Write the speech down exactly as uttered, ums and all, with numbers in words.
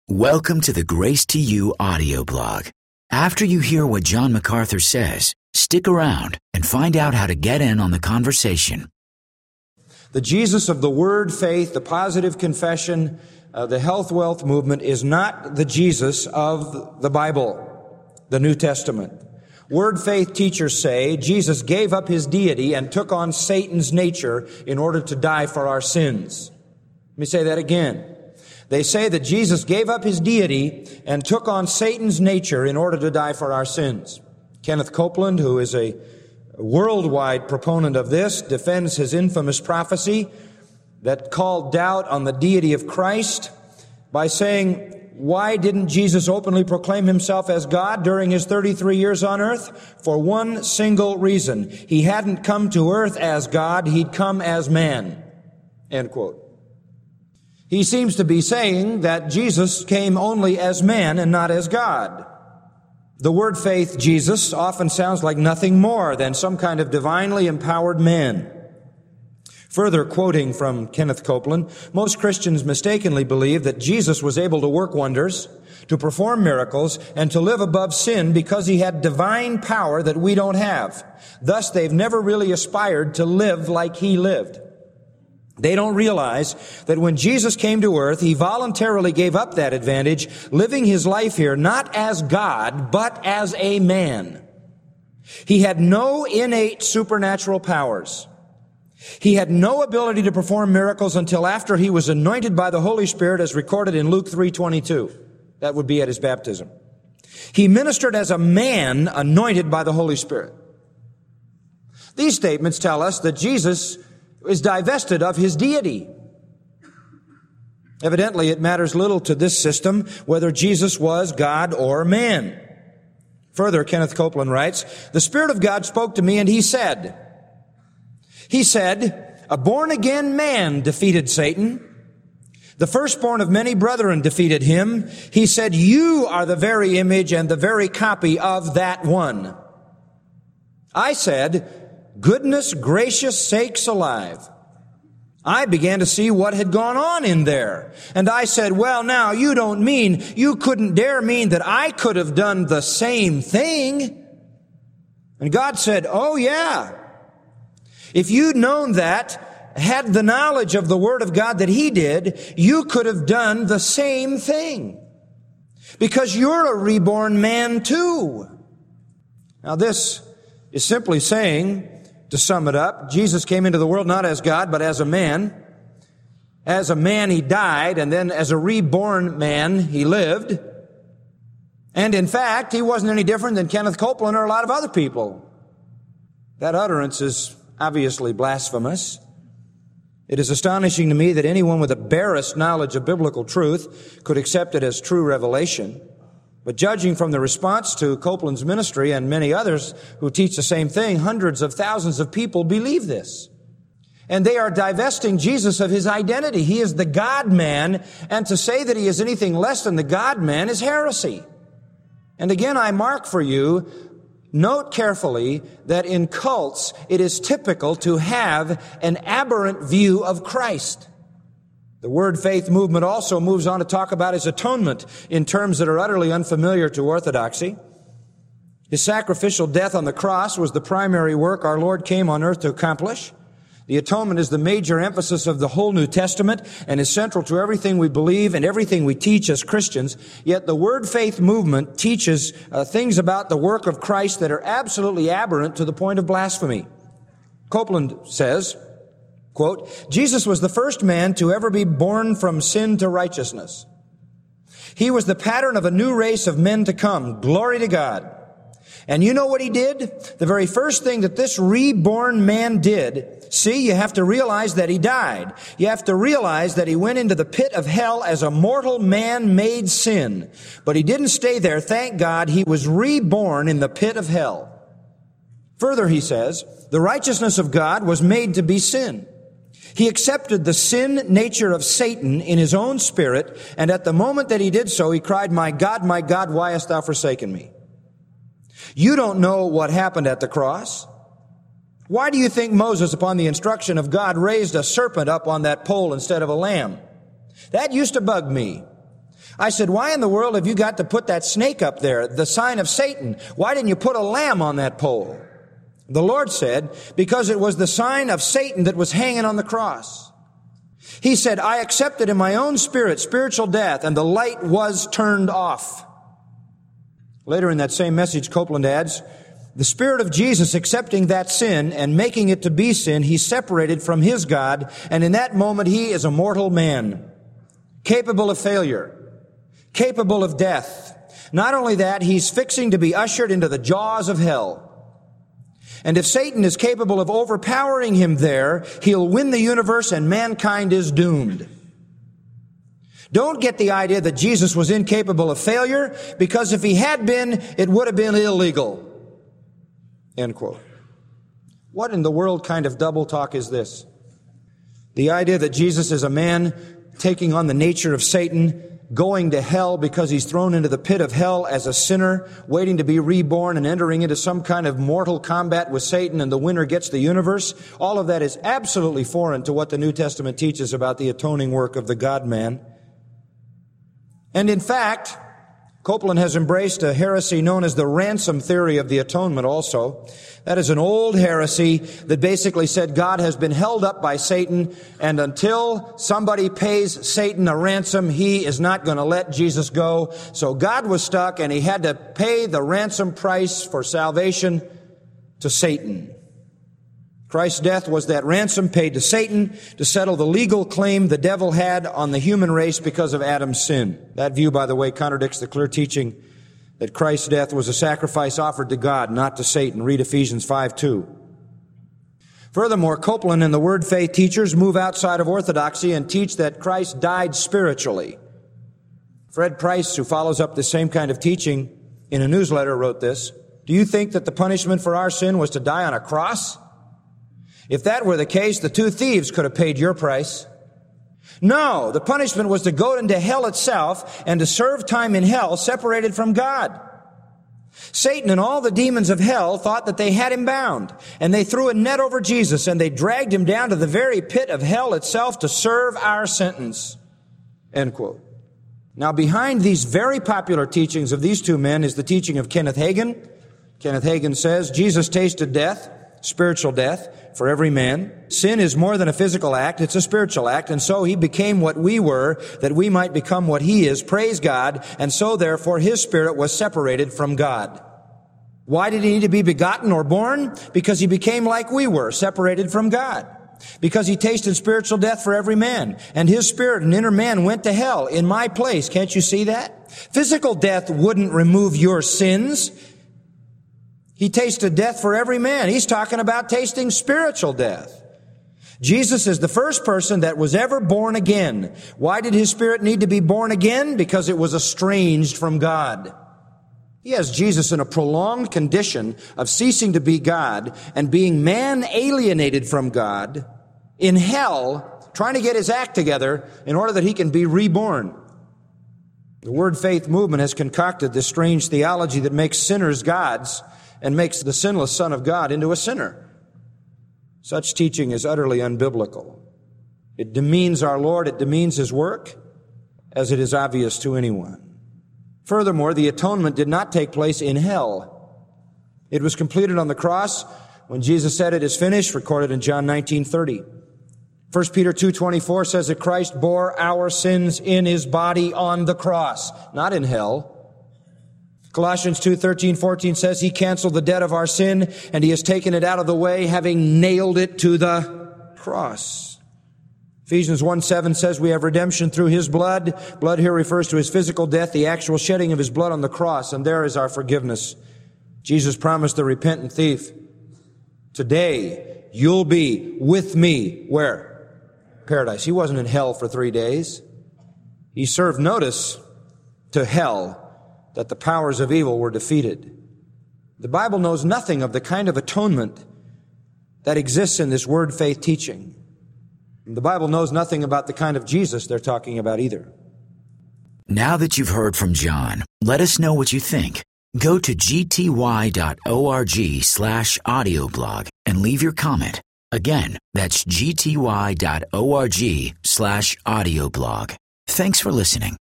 Welcome to the Grace to You audio blog. After you hear what John MacArthur says, stick around and find out how to get in on the conversation. The Jesus of the Word, faith, the positive confession, uh, the health wealth movement is not the Jesus of the Bible, the New Testament. Word faith teachers say Jesus gave up his deity and took on Satan's nature in order to die for our sins. Let me say that again. They say that Jesus gave up his deity and took on Satan's nature in order to die for our sins. Kenneth Copeland, who is a worldwide proponent of this, defends his infamous prophecy that called doubt on the deity of Christ by saying, why didn't Jesus openly proclaim himself as God during his thirty-three years on earth? For one single reason. He hadn't come to earth as God, he'd come as man. End quote. He seems to be saying that Jesus came only as man and not as God. The word faith, Jesus, often sounds like nothing more than some kind of divinely empowered man. Further quoting from Kenneth Copeland, most Christians mistakenly believe that Jesus was able to work wonders, to perform miracles, and to live above sin because he had divine power that we don't have. Thus, they've never really aspired to live like he lived. They don't realize that when Jesus came to earth, he voluntarily gave up that advantage, living his life here not as God, but as a man. He had no innate supernatural powers. He had no ability to perform miracles until after he was anointed by the Holy Spirit, as recorded in Luke three twenty-two. That would be at his baptism. He ministered as a man anointed by the Holy Spirit. These statements tell us that Jesus is divested of his deity. Evidently, it matters little to this system whether Jesus was God or man. Further, Kenneth Copeland writes, the Spirit of God spoke to me and he said, He said, a born-again man defeated Satan. The firstborn of many brethren defeated him. He said, you are the very image and the very copy of that one. I said, goodness gracious sakes alive. I began to see what had gone on in there. And I said, well, now, you don't mean, you couldn't dare mean that I could have done the same thing. And God said, oh, yeah. If you'd known that, had the knowledge of the Word of God that he did, you could have done the same thing. Because you're a reborn man too. Now, this is simply saying, to sum it up, Jesus came into the world not as God, but as a man. As a man, he died, and then as a reborn man, he lived. And in fact, he wasn't any different than Kenneth Copeland or a lot of other people. That utterance is obviously blasphemous. It is astonishing to me that anyone with the barest knowledge of biblical truth could accept it as true revelation. But judging from the response to Copeland's ministry and many others who teach the same thing, hundreds of thousands of people believe this. And they are divesting Jesus of his identity. He is the God-man, and to say that he is anything less than the God-man is heresy. And again, I mark for you, note carefully that in cults it is typical to have an aberrant view of Christ. The word faith movement also moves on to talk about his atonement in terms that are utterly unfamiliar to orthodoxy. His sacrificial death on the cross was the primary work our Lord came on earth to accomplish. The atonement is the major emphasis of the whole New Testament and is central to everything we believe and everything we teach as Christians. Yet the word faith movement teaches uh, things about the work of Christ that are absolutely aberrant to the point of blasphemy. Copeland says, quote, Jesus was the first man to ever be born from sin to righteousness. He was the pattern of a new race of men to come. Glory to God. And you know what he did? The very first thing that this reborn man did, see, you have to realize that he died. You have to realize that he went into the pit of hell as a mortal man-made sin. But he didn't stay there, thank God. He was reborn in the pit of hell. Further, he says, the righteousness of God was made to be sin. He accepted the sin nature of Satan in his own spirit, and at the moment that he did so, he cried, my God, my God, why hast thou forsaken me? You don't know what happened at the cross. Why do you think Moses, upon the instruction of God, raised a serpent up on that pole instead of a lamb? That used to bug me. I said, why in the world have you got to put that snake up there, the sign of Satan? Why didn't you put a lamb on that pole? The Lord said, because it was the sign of Satan that was hanging on the cross. He said, I accepted in my own spirit spiritual death, and the light was turned off. Later in that same message, Copeland adds, the Spirit of Jesus accepting that sin and making it to be sin, He separated from His God, and in that moment He is a mortal man, capable of failure, capable of death. Not only that, He's fixing to be ushered into the jaws of hell. And if Satan is capable of overpowering Him there, he'll win the universe and mankind is doomed. Don't get the idea that Jesus was incapable of failure, because if He had been, it would have been illegal. End quote. What in the world kind of double talk is this? The idea that Jesus is a man taking on the nature of Satan, going to hell because he's thrown into the pit of hell as a sinner, waiting to be reborn and entering into some kind of mortal combat with Satan, and the winner gets the universe. All of that is absolutely foreign to what the New Testament teaches about the atoning work of the God-man. And in fact, Copeland has embraced a heresy known as the ransom theory of the atonement also. That is an old heresy that basically said God has been held up by Satan, and until somebody pays Satan a ransom, He is not going to let Jesus go. So God was stuck, and He had to pay the ransom price for salvation to Satan. Christ's death was that ransom paid to Satan to settle the legal claim the devil had on the human race because of Adam's sin. That view, by the way, contradicts the clear teaching that Christ's death was a sacrifice offered to God, not to Satan. Read Ephesians five two. Furthermore, Copeland and the Word Faith teachers move outside of orthodoxy and teach that Christ died spiritually. Fred Price, who follows up the same kind of teaching in a newsletter, wrote this: do you think that the punishment for our sin was to die on a cross? If that were the case, the two thieves could have paid your price. No, the punishment was to go into hell itself and to serve time in hell separated from God. Satan and all the demons of hell thought that they had Him bound, and they threw a net over Jesus, and they dragged Him down to the very pit of hell itself to serve our sentence. End quote. Now, behind these very popular teachings of these two men is the teaching of Kenneth Hagin. Kenneth Hagin says, Jesus tasted death, spiritual death, for every man. Sin is more than a physical act, it's a spiritual act, and so He became what we were, that we might become what He is. Praise God. And so therefore His Spirit was separated from God. Why did He need to be begotten or born? Because He became like we were, separated from God. Because He tasted spiritual death for every man, and His spirit and inner man went to hell in my place. Can't you see that? Physical death wouldn't remove your sins. He tasted death for every man. He's talking about tasting spiritual death. Jesus is the first person that was ever born again. Why did His Spirit need to be born again? Because it was estranged from God. He has Jesus in a prolonged condition of ceasing to be God and being man alienated from God in hell, trying to get his act together in order that He can be reborn. The Word Faith movement has concocted this strange theology that makes sinners gods and makes the sinless Son of God into a sinner. Such teaching is utterly unbiblical. It demeans our Lord, it demeans His work, as it is obvious to anyone. Furthermore, the atonement did not take place in hell. It was completed on the cross when Jesus said, "It is finished," recorded in John nineteen thirty. First Peter two twenty-four says that Christ bore our sins in His body on the cross, not in hell. Colossians two thirteen, fourteen says He canceled the debt of our sin, and He has taken it out of the way, having nailed it to the cross. Ephesians one seven says we have redemption through His blood. Blood here refers to His physical death, the actual shedding of His blood on the cross, and there is our forgiveness. Jesus promised the repentant thief, today you'll be with me, where? Paradise. He wasn't in hell for three days. He served notice to hell that the powers of evil were defeated. The Bible knows nothing of the kind of atonement that exists in this Word Faith teaching. The Bible knows nothing about the kind of Jesus they're talking about either. Now that you've heard from John, let us know what you think. Go to g t y dot org slash audio blog and leave your comment. Again, that's g t y dot org slash audio blog. Thanks for listening.